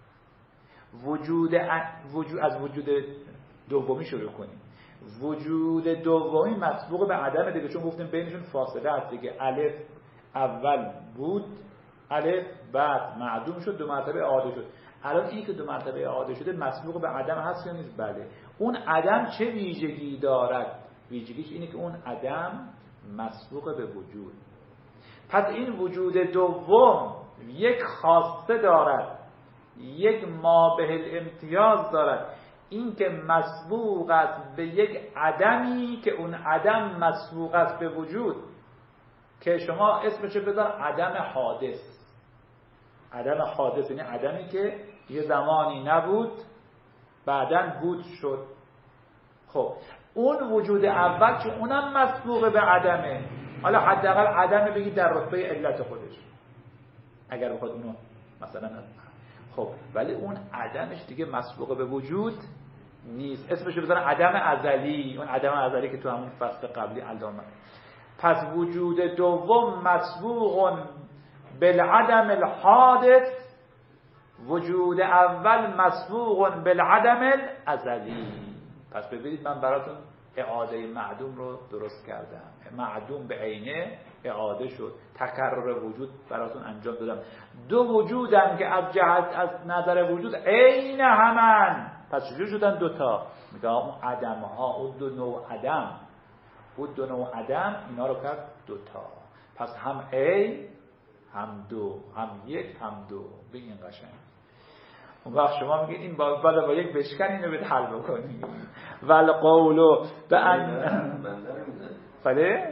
وجود, وجود از وجود دومی شروع کنیم. وجود دومی مسبوق به عدم دیگه، چون گفتیم بینشون فاصله هست دیگه. الف اول بود، الف بعد معدوم شد، دو مرتبه اعاده شد. الان این که دو مرتبه اعاده شده مسبوق به عدم هست یا نیست؟ بله. اون عدم چه ویژگی دارد؟ ویژگیش اینه که اون عدم مسبوق به وجود. پس این وجود دوم یک خاصه دارد، یک مابه الامتیاز دارد، این که مسبوق است به یک عدمی که اون عدم مسبوق است به وجود، که شما اسمشو بذار عدم حادث. عدم حادث یعنی عدمی که یه زمانی نبود بعداً بود شد. خب اون وجود اول که اونم مسبوق به عدمه، حالا حداقل عدم بگید در رتبه علت خودش اگر بخواد اونو مثلا، خب ولی اون عدمش دیگه مسبوق به وجود نیست. اسمشو بذارن عدم ازلی، اون عدم ازلی که تو همون فصل قبلی علامه. پس وجود دوم مسبوق بالعدم الحادث، وجود اول مسبوق بالعدم الازلی. پس ببینید من براتون اعاده معدوم رو درست کردم. معدوم به عینه اعاده شد، تکرر وجود براتون انجام دادم. دو وجودن که از جهت از نظر وجود عین همن، پس چجور شدن دوتا؟ میگه اون عدم ها، اون دو نوع عدم، اون دو نوع عدم اینا رو کرد دوتا. پس هم ای هم دو، هم یک هم دو. بگین قشنگ. اون وقت شما میگید این با بالا با یک بشکن اینو بهت حل بکنی. ول قولو به ان بله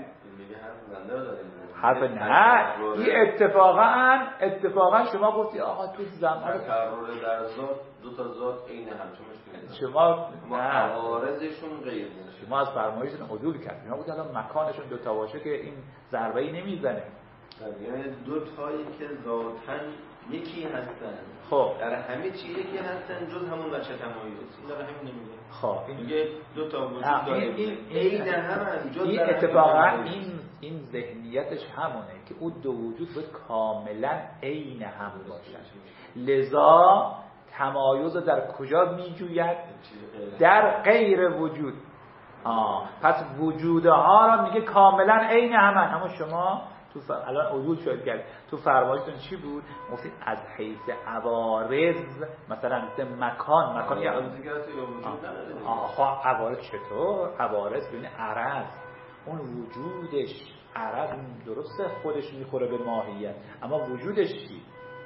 حرف نه، این اتفاقا اتفاقا شما گفتی آقا تو زمان تکرر در ذات دو تا ذات عین هم، شما ما عوارضشون غیر میشه. شما از فرمایشتون عدول کردید. شما گفتید الان مکانشون دو تا باشه که این ضربه ای نمیزنه. یعنی دو تایی که ذاتاً یکی هستن، خب در همه چی یکی هستن جز همون وجه تمایز. این داره همین نمیگه. خب این میگه دو تا وجود داره این عین همن جز این اتفاقا این این ذهنیتش همونه که اون دو وجود باید کاملا عین هم باشن. لذا تمایز در کجا میجوید؟ در غیر وجود. آه. پس وجودها را میگه کاملا عین همن. اما شما تو ف... الان عدول شد کرد تو فرمایشتون چی بود؟ گفتید از حیث عوارض، مثلا مثل مکان مکان یه عوارض دیگه تو وجود نداره. آها عوارض چطور؟ عوارض ببین عرض اون وجودش عرض درسته خودش میخوره به ماهیت، اما وجودش چی؟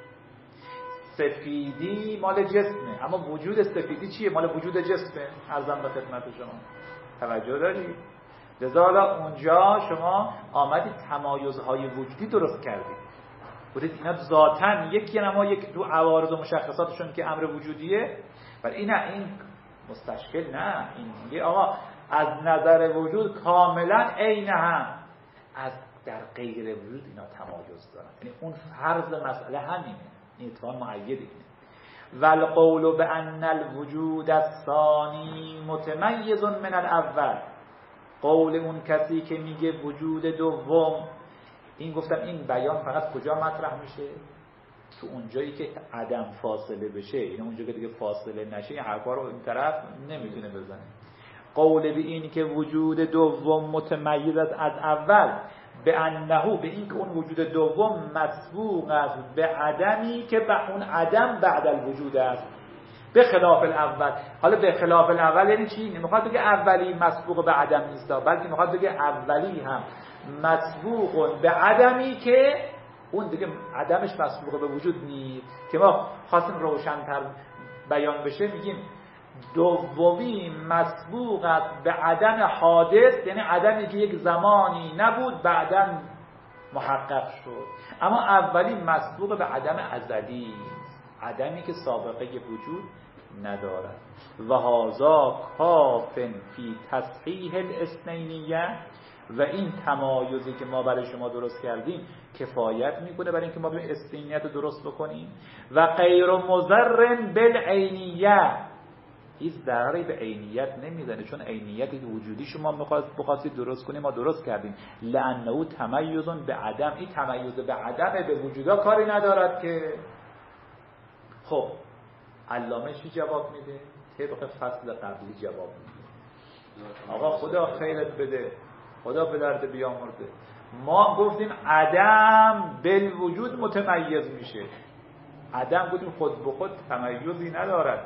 سفیدی مال جسمه، اما وجود سفیدی چیه؟ مال وجود جسمه. عرضم به خدمت شما توجه دارید؟ لذا اونجا شما آمدید تمایزهای وجودی درست کردید، بودید اینا ذاتاً یکی، اما یک دو عوارض و مشخصاتشون که امر وجودیه. ولی این این مستشکل نه، این میگه آقا از نظر وجود کاملا عین هم، از در غیر وجود اینا تمایز دارن. یعنی اون فرض مسئله همینه، این اتفاق مؤید اینه. والقول بان الوجود الثانی متمیز من الاول، قول اون کسی که میگه وجود دوم، این گفتم این بیان فقط کجا مطرح میشه؟ تو اونجایی که عدم فاصله بشه. این اونجا که دیگه فاصله نشه این حرفا رو این طرف نمیتونه بزنه. قول به این که وجود دوم متمیز است از اول، به انه، به این که اون وجود دوم مسبوق است به عدمی که به اون عدم بعد الوجود است، به خلاف الاول. حالا به خلاف الاول یعنی چی؟ نمیخواد بگه اولی مسبوق به عدم نیست، بلکه میخواد بگه اولی هم مسبوق به عدمی که اون دیگه عدمش مسبوق به وجود نیست. که ما خواستیم روشن‌تر بیان بشه میگیم دومی مسبوق است به عدم حادث، یعنی عدمی که یک زمانی نبود بعداً محقق شد. اما اولی مسبوق به عدم ازلی، عدمی که سابقه وجود ندارد. و هذا کاف فی تصحیح الاثنینیه، و این تمایزی که ما برای شما درست کردیم کفایت میکنه برای اینکه ما به اثنینیت رو درست بکنیم. و غیر مضر بالعینیه، هیچ ضرری به عینیت نمیزنه، چون عینیت وجودی شما می‌خواستید درست کنیم ما درست کردیم. لانه تمیز به عدم، این تمیز به عدم به وجودا کاری ندارد که. خب علامه چی جواب میده؟ طبق فصل قبلی جواب میده. آقا خدا خیرت بده، خدا به درد بیامرده. ما گفتیم عدم بالوجود متمیز میشه. عدم گفتیم خود به خود تمیزی ندارد،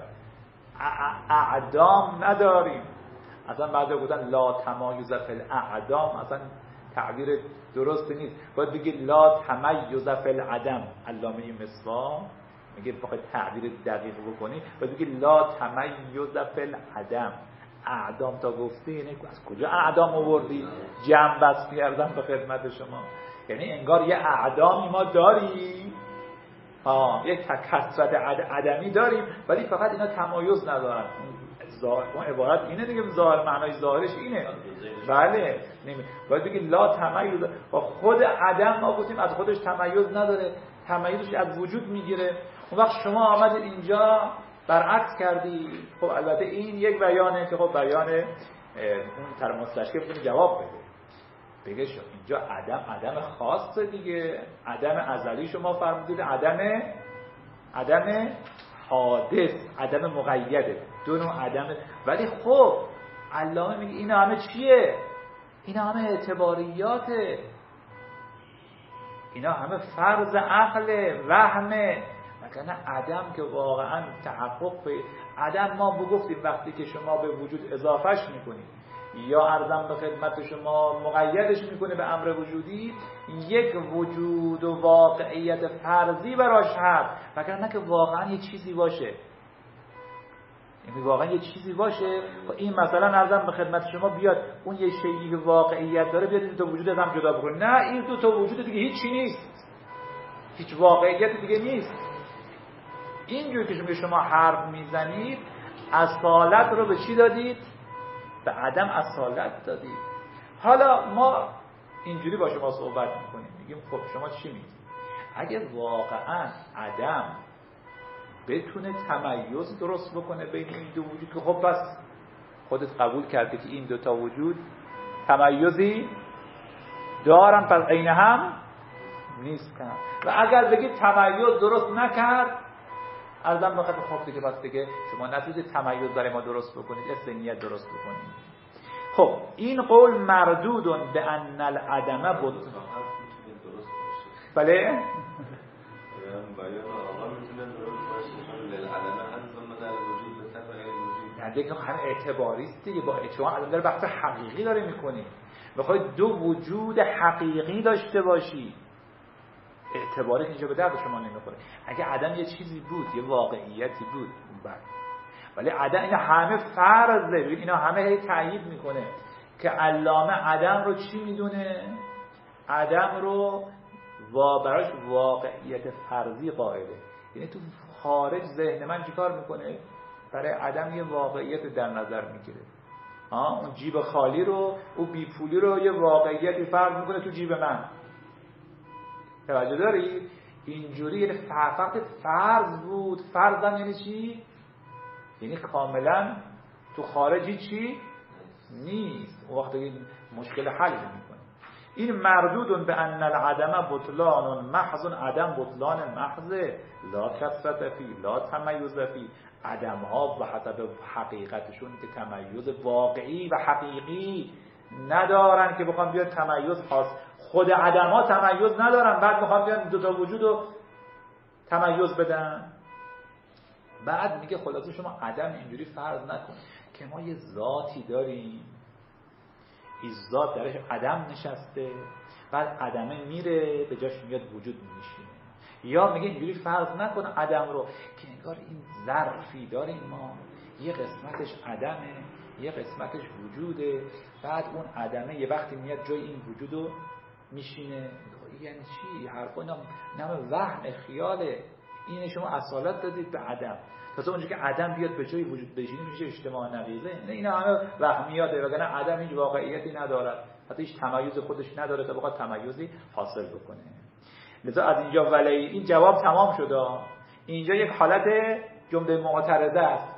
اعدام نداریم. اصلا بعضی گفتن لا تمایز فی الاعدام، اصلا تعبیر درست نیست، باید بگی لا تمیز فی العدم. علامه مصباح میگه فقط تعبیر دقیق بکنی باید بگی لا تمیز فی العدم. اعدام تا گفتی یعنی از کجا اعدام آوردی؟ جمع بس کردم به خدمت شما، یعنی انگار یه اعدامی ما داریم، ها یک کثرت عدمی داریم ولی فقط اینا تمایز ندارن. اون عبارت اینه دیگه، ظاهر معنای ظاهرش اینه. بله نمی باید بگیم لا تمیز، با خود عدم ما گفتیم از خودش تمیز نداره، تمیزش از وجود میگیره. اون وقت شما آمدید اینجا برعکس کردی. خب البته این یک بیانه که خب بیان اون طرف مستشکل بتونه جواب بده، بگه شو اینجا عدم عدم خاصه دیگه، عدم ازلی شما فرمودید، عدم عدم حادث، عدم مقیده، دو نوع عدم. ولی خب علامه میگه اینا همه چیه؟ اینا همه اعتباریاته، اینا همه فرض عقل وهمه. مثلا عدم که واقعا تحقق به عدم ما بگفتیم وقتی که شما به وجود اضافهش میکنید یا ارزم به خدمت شما مقیدش میکنه به امر وجودی، یک وجود و واقعیت فرضی براش هست، وگرنه که واقعا یه چیزی باشه. یعنی واقعا یه چیزی باشه، این مثلا ارزم به خدمت شما بیاد اون یه شیئی که واقعیت داره بیاد این دو وجود از هم جدا بکنه. نه، این دو تا وجود دیگه هیچی نیست، هیچ واقعیت دیگه نیست. اینجور که شما حرف میزنید اصالت رو به چی دادید؟ به عدم اصالت دادید. حالا ما اینجوری با شما صحبت میکنیم، میگیم خب شما چی میگید؟ اگر واقعا عدم بتونه تمیز درست بکنه بین این دو وجود که خب بس خودت قبول کردی که این دو تا وجود تمیزی دارن پس عین هم نیستن، و اگر بگید تمیز درست نکرد ارزم بخاطر خب دیگه بس دیگه شما نتونید تمیز برای ما درست بکنید، استثنیت درست بکنید. خب این قول مردود به ان العدم بود. بله بیان آقا میتونه درست باشه، للعدم انظم در وجود به طبع وجود. نه دیگه همه اعتباری است دیگه، با اعتبار عدم داره بحث حقیقی داره میکنی. بخوای دو وجود حقیقی داشته باشی، اعتباری که اینجا به درد شما نمیخوره. اگه عدم یه چیزی بود، یه واقعیتی بود بعد، ولی عدم اینا همه فرضه. ببین اینا همه هی تأیید میکنه که علامه عدم رو چی میدونه؟ عدم رو و براش واقعیت فرضی قائله. یعنی تو خارج ذهن من چیکار میکنه؟ برای عدم یه واقعیت در نظر میگیره. آه اون جیب خالی رو، اون بی پولی رو یه واقعیتی فرض میکنه تو جیب من. توجه دارید؟ اینجوری یعنی فقط فرض بود. فرضم یعنی چی؟ یعنی کاملا تو خارجی چی؟ نیست. اون وقت این مشکل حل میکنه. این مردود به ان العدم بطلان محض، عدم بطلان محض، لا کثرت فی لا تمیز فی. عدم ها به حسب حقیقتشون که تمیز واقعی و حقیقی ندارن که بخوام بیاد تمیز خاص. خود عدم ها تمیز ندارن بعد بخوام بیاد دو تا وجود رو تمیز بدن. بعد میگه خلاصه شما عدم اینجوری فرض نکن که ما یه ذاتی داریم، این ذات درش عدم نشسته، بعد عدمه میره به جاش میاد وجود میشینه. یا میگه اینجوری فرض نکن عدم رو که انگار این ظرفی داریم ما، یه قسمتش عدمه یه قسمتش وجوده، بعد اون عدمه یه وقتی میاد جای این وجود رو میشینه. یعنی چی؟ حرفا اینا نم وهم خیاله. این شما اصالت دادید به عدم. تازه اونجا که عدم بیاد به جای وجود بشینه میشه اجتماع نقیضه. نه اینا همه وهمیاته، وگرنه عدم هیچ واقعیتی ندارد، حتی هیچ تمایز خودش نداره تا بخواد تمایزی حاصل بکنه. لذا از اینجا ولی این جواب تمام شده. اینجا یک حالت جمله معترضه است.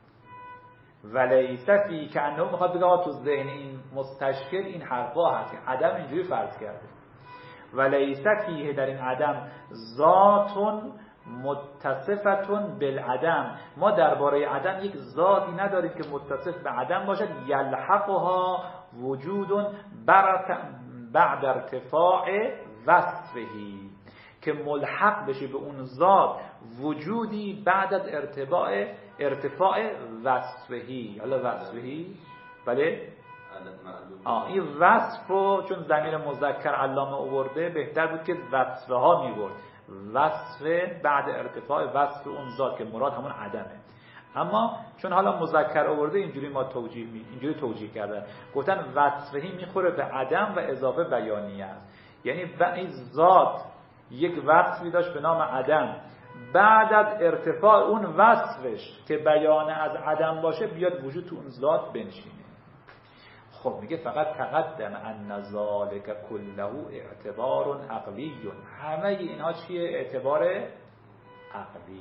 ولیس فی که انه میخواد بگه تو ذهن این مستشکل این حرفا هست که عدم اینجوری فرض کرده. ولیس فیه در این عدم ذاتون متصفتون بالعدم. ما درباره عدم یک ذاتی نداریم که متصف به عدم باشد. یلحقها وجود بعد ارتفاع وصفهی، که ملحق بشه به اون ذات وجودی بعد از ارتفاع ارتفاع وصفهی. حالا وصفهی بله آه این وصف رو چون ضمیر مذکر علامه آورده بهتر بود که وصفه ها میبرد. وصف بعد ارتفاع وصف اون ذات که مراد همون عدمه. اما چون حالا مذکر آورده اینجوری ما توجیه می اینجوری توجیه کردن، گفتن وصفهی میخوره به عدم و اضافه بیانیه است. یعنی این ذات یک وصفی داشت به نام عدم، بعد از ارتفاع اون وصفش که بیان از عدم باشه بیاد وجود تو اون ذات بنشینه. خب میگه فقط تقدم ان ذالک کله اعتبار عقلی. همه اینها چیه؟ اعتبار عقلی.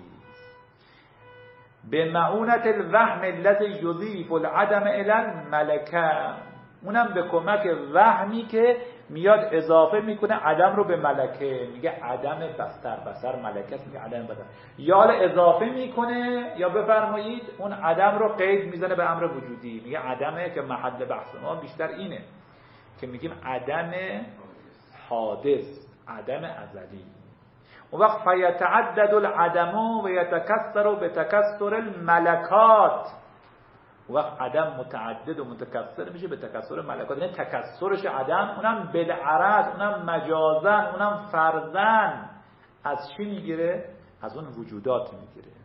به معونت الوهم الذی یضیف العدم الی الملکه. اونم به کمک وهمی که میاد اضافه میکنه عدم رو به ملکه. میگه عدم بستر بسر ملکه، میگه عدم بستر. یا اضافه میکنه یا بفرمایید اون عدم رو قید میزنه به امر وجودی. میگه عدمه که محل بحث ما بیشتر اینه که میگیم عدم حادث، عدم ازلی. اون وقت فیتعدد العدم و یتکثر بتکثر الملکات. اون وقت عدم متعدد و متکثر میشه به تکثر ملکات. یعنی تکثرش عدم اونم بالعرض، اونم مجازن، اونم فرضن از چی میگیره؟ از اون وجودات میگیره.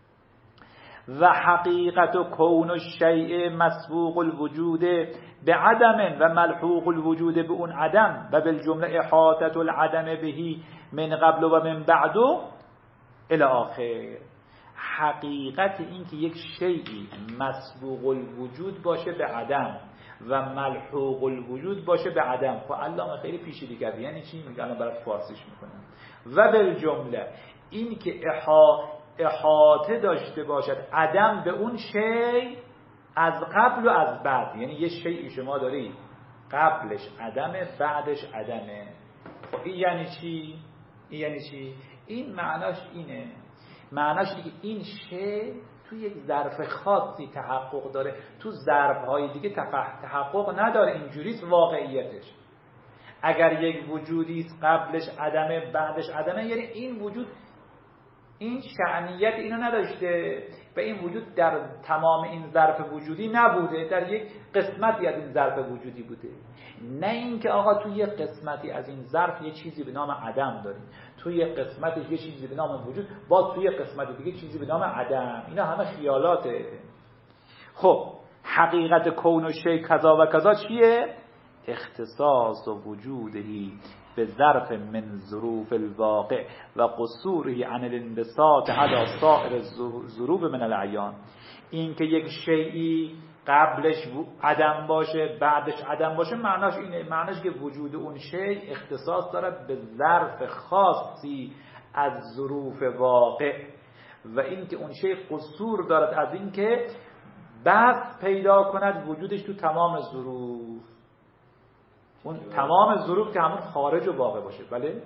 و حقیقت و کون الشیء مسبوق الوجود به عدم و ملحوق الوجود به اون عدم و بالجمله احاطه العدم بهی من قبل و من بعد الی آخر. حقیقت این که یک شیئی مسبوق الوجود باشه به عدم و ملحوق الوجود باشه به عدم. خب علامه خیلی پیچیده کرده. یعنی چی؟ میگه الان برات فارسیش میکنم. و بالجمله این که احا احاطه داشته باشد عدم به اون شی از قبل و از بعد. یعنی یه شیئی شما داری قبلش عدمه بعدش عدمه. خب این یعنی چی؟ این یعنی چی؟ این معناش اینه، معناش اینه که این شی تو یک ظرف خاصی تحقق داره، تو ظرف‌های دیگه تحقق نداره. اینجوریست واقعیتش. اگر یک وجودی است قبلش عدمه بعدش عدمه، یعنی این وجود این شأنیت اینو نداشته و این وجود در تمام این ظرف وجودی نبوده، در یک قسمتی از این ظرف وجودی بوده. نه اینکه آقا توی یک قسمتی از این ظرف یه چیزی به نام عدم داریم، توی یک قسمتش یه چیزی به نام وجود، باز توی یک قسمت دیگه چیزی به نام عدم. اینا همه خیالاته. خب حقیقت کون و شی کذا و کذا چیه؟ اختصاص و وجودهی به ظرف من ظروف الواقع و قصوره عن الانبساط علی سائر ظروف من العیان. این که یک شیئی قبلش عدم باشه بعدش عدم باشه معناش اینه، معناش که وجود اون شیء اختصاص داره به ظرف خاصی از ظروف واقع و این که اون شیء قصور دارد از این که بس پیدا کند وجودش تو تمام ظروف، اون تمام ظروف که همون خارج و واقع باشه. بله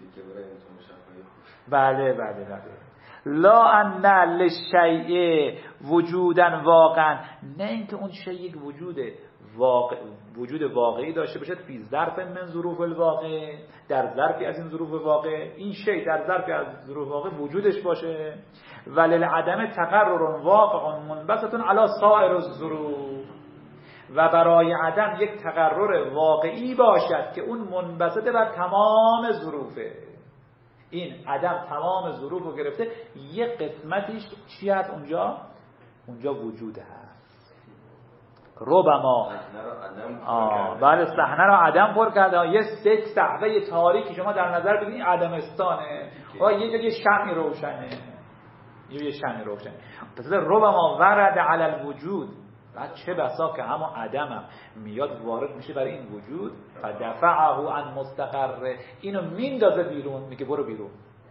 بله بله بله لا ان للشیء وجودا واقعا، نه اینکه اون شیء یک وجود واقع وجود واقعی داشته باشد فی ظرف من ظروف الواقع، در ظرفی از این ظروف واقع این شیء در ظرفی از ظروف واقع وجودش باشه. وللعدم تقرر واقع منبسط علی سائر الظروف، و برای عدم یک تقرر واقعی باشد که اون منبسط بر تمام ظروفه. این عدم تمام ظروف رو گرفته، یک قسمتیش چی هست اونجا؟ اونجا وجود هست. ربما آه بله صحنه رو عدم پر کرده. یه یک صحنه تاریکی شما در نظر بگیرید عدمستانه، آه یه جای شمعی روشنه، یه شمعی روشنه. پس ربما ورد علی الوجود، بعد چه بسا که همون عدم هم میاد وارد میشه برای این وجود، فدفعه عن مستقر، اینو میندازه بیرون، میگه برو بیرون.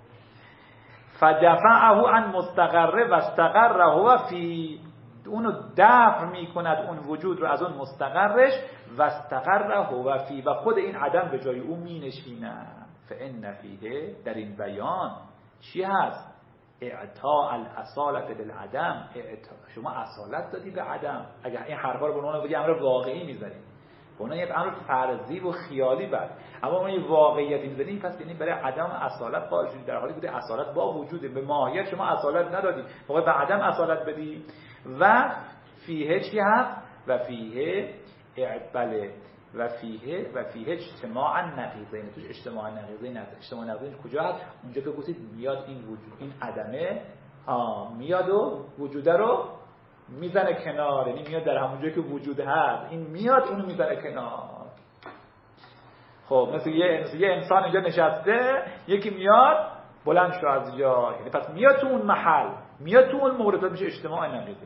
فدفعه عن مستقر و استقر هو فی، اونو دفع میکند اون وجود رو از اون مستقرش، و استقر هو فی، و خود این عدم به جای اون مینشینه. فان فیه، در این بیان چی هست؟ اعطاء الاصالت للعدم. شما اصالت دادی به عدم. اگر این حرفا رو به عنوان یک امر واقعی میذاریم، به عنوان یک امر فرضی و خیالی بعد، اما اون یک واقعیتی میذاریم، پس یعنی برای عدم اصالت قائل شدید، در حالی بوده اصالت با وجوده. به ماهیت شما اصالت ندادی، موقع به عدم اصالت بدی. و فیه چی هست؟ و فیه بله و فیه و فیه اجتماع نقیضین. توش اجتماع نقیضین هست. اجتماع نقیضین کجا هست؟ اونجا که گفتید میاد این وجود، این عدمه ها میاد و وجوده رو میزنه کنار، یعنی میاد در همون جایی که وجود هست، این میاد اونو میزنه کنار. خب مثل یه مثل یه انسان اینجا نشسته، یکی میاد بلند شو از جا، یعنی پس میاد تو اون محل، میاد تو اون مورد، میشه اجتماع نقیضین.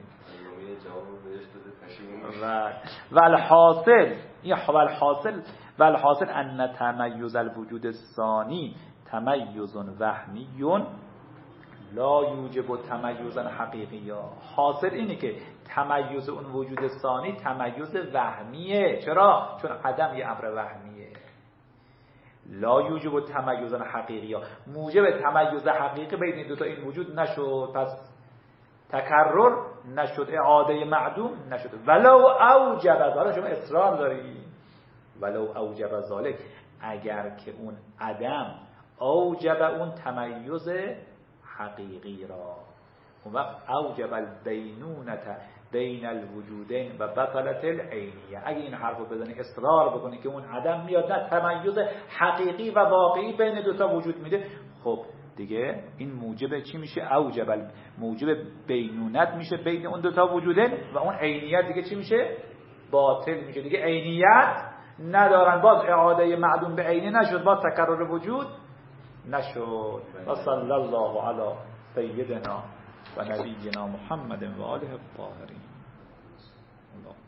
و والحاصل این والحاصل والحاصل ان تمیز الوجود الثانی تمیز وهمی لا یوجب تمیزا حقیقیا. حاصل اینه که تمیز اون وجود ثانی تمیز وهمیه. چرا؟ چون عدم یه امر وهمیه. لا یوجب تمیزا حقیقیا، موجب تمیز حقیقی بین دو تا این وجود نشد، پس تکرر نشد، اعاده معدوم نشد. ولو اوجب، حالا شما اصرار داری ولو اوجب ذالک، اگر که اون عدم اوجب اون تمیز حقیقی را، اون وقت اوجب البینونت بین الوجودین و بطلت العینیه. اگه این حرفو بزنی اصرار بکنی که اون عدم میاد نه تمیز حقیقی و واقعی بین دو تا وجود میده، خب دیگه این موجب چی میشه؟ اوجب موجب بینونت میشه بین اون دو تا وجودین، و اون عینیت دیگه چی میشه؟ باطل میشه. دیگه عینیت ندارن، باز اعاده معدوم به عینی نشد، باز تکرر وجود نشد. و صلی الله علی سیدنا و نبینا محمد و آله الطاهرین.